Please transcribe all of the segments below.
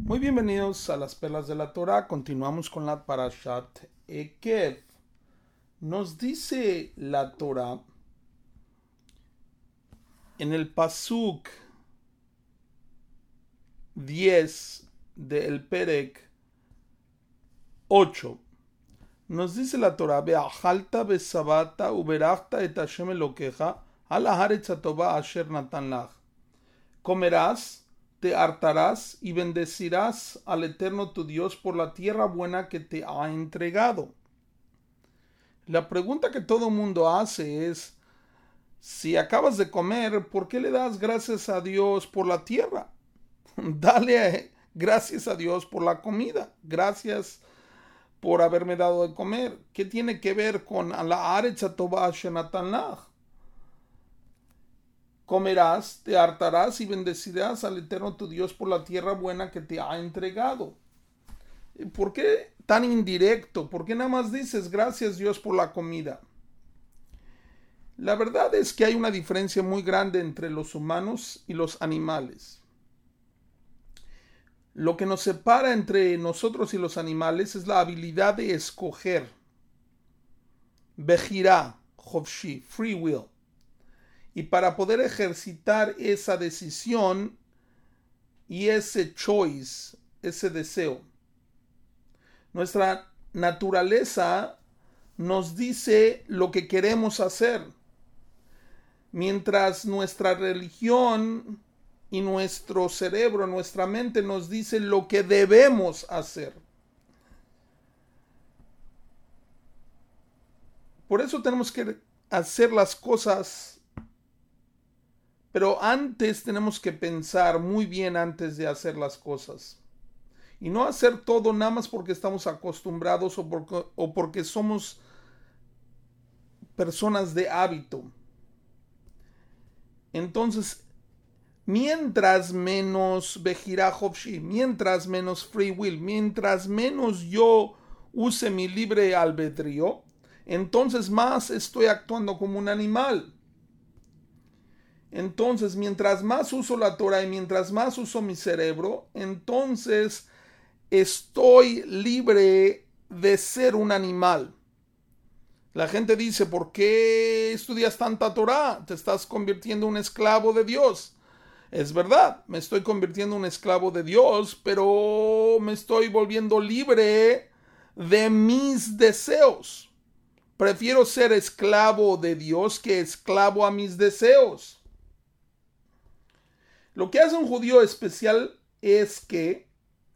Muy bienvenidos a las perlas de la Torah. Continuamos con la Parashat Ekev. Nos dice la Torah en el Pasuk 10 del Perek 8. Nos dice la Torah: Ve'achalta ve'sabata uberachta et Hashem Elokeja al haaretz hatova asher natan lach. Comerás, te hartarás y bendecirás al Eterno tu Dios por la tierra buena que te ha entregado. La pregunta que todo mundo hace es: si acabas de comer, ¿por qué le das gracias a Dios por la tierra? Dale gracias a Dios por la comida. Gracias por haberme dado de comer. ¿Qué tiene que ver con la haaretz hatova asher natan lach? Comerás, te hartarás y bendecirás al Eterno tu Dios por la tierra buena que te ha entregado. ¿Por qué tan indirecto? ¿Por qué nada más dices gracias Dios por la comida? La verdad es que hay una diferencia muy grande entre los humanos y los animales. Lo que nos separa entre nosotros y los animales es la habilidad de escoger. Bejirá, Chofshi, free will. Y para poder ejercitar esa decisión y ese choice, ese deseo, nuestra naturaleza nos dice lo que queremos hacer, mientras nuestra religión y nuestro cerebro, nuestra mente nos dice lo que debemos hacer. Por eso tenemos que hacer las cosas. Pero antes tenemos que pensar muy bien antes de hacer las cosas. Y no hacer todo nada más porque estamos acostumbrados o porque somos personas de hábito. Entonces, mientras menos Bejirá Chofshi, mientras menos free will, mientras menos yo use mi libre albedrío, entonces más estoy actuando como un animal. Entonces, mientras más uso la Torah y mientras más uso mi cerebro, entonces estoy libre de ser un animal. La gente dice: ¿por qué estudias tanta Torah? Te estás convirtiendo en un esclavo de Dios. Es verdad, me estoy convirtiendo en un esclavo de Dios, pero me estoy volviendo libre de mis deseos. Prefiero ser esclavo de Dios que esclavo a mis deseos. Lo que hace un judío especial es que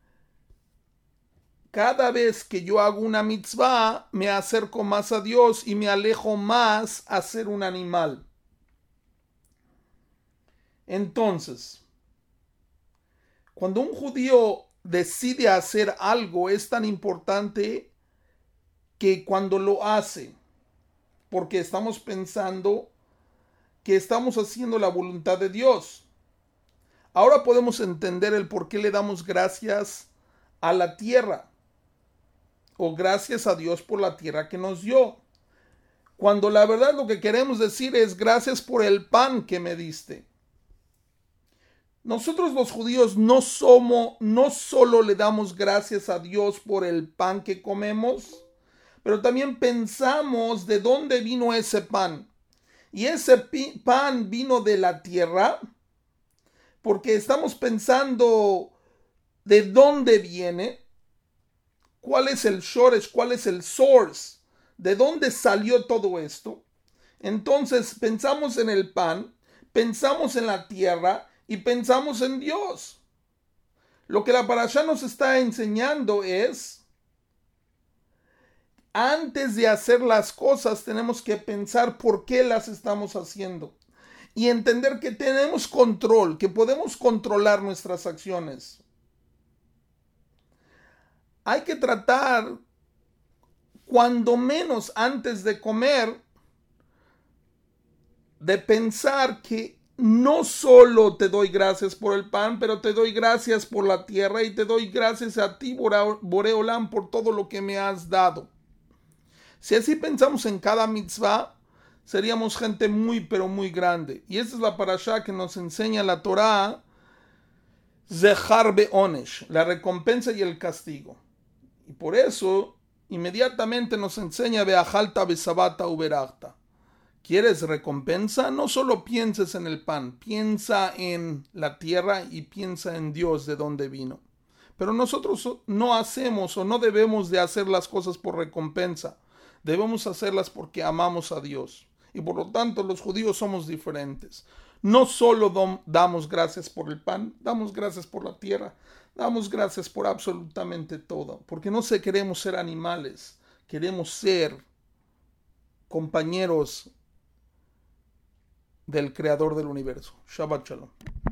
cada vez que yo hago una mitzvah, me acerco más a Dios y me alejo más a ser un animal. Entonces, cuando un judío decide hacer algo, es tan importante que cuando lo hace, porque estamos pensando que estamos haciendo la voluntad de Dios. Ahora podemos entender el por qué le damos gracias a la tierra o gracias a Dios por la tierra que nos dio. Cuando la verdad lo que queremos decir es: gracias por el pan que me diste. Nosotros los judíos no solo le damos gracias a Dios por el pan que comemos, pero también pensamos de dónde vino ese pan. Y ese pan vino de la tierra, porque estamos pensando de dónde viene, cuál es el shoresh, cuál es el source, de dónde salió todo esto. Entonces pensamos en el pan, pensamos en la tierra y pensamos en Dios. Lo que la parashá nos está enseñando es: antes de hacer las cosas tenemos que pensar por qué las estamos haciendo. Y entender que tenemos control, que podemos controlar nuestras acciones. Hay que tratar, cuando menos antes de comer, de pensar que no solo te doy gracias por el pan, pero te doy gracias por la tierra y te doy gracias a ti, Boré Olam, por todo lo que me has dado. Si así pensamos en cada mitzvah, seríamos gente muy pero muy grande. Y esta es la parashá que nos enseña la Torah Zehar be'onesh, la recompensa y el castigo. Y por eso, inmediatamente nos enseña Be'ajalta be'sabata uberachta. ¿Quieres recompensa? No solo pienses en el pan, piensa en la tierra y piensa en Dios de dónde vino. Pero nosotros no hacemos o no debemos de hacer las cosas por recompensa. Debemos hacerlas porque amamos a Dios. Y por lo tanto los judíos somos diferentes. No solo damos gracias por el pan, damos gracias por la tierra, damos gracias por absolutamente todo. Porque no queremos ser animales, queremos ser compañeros del Creador del universo. Shabbat Shalom.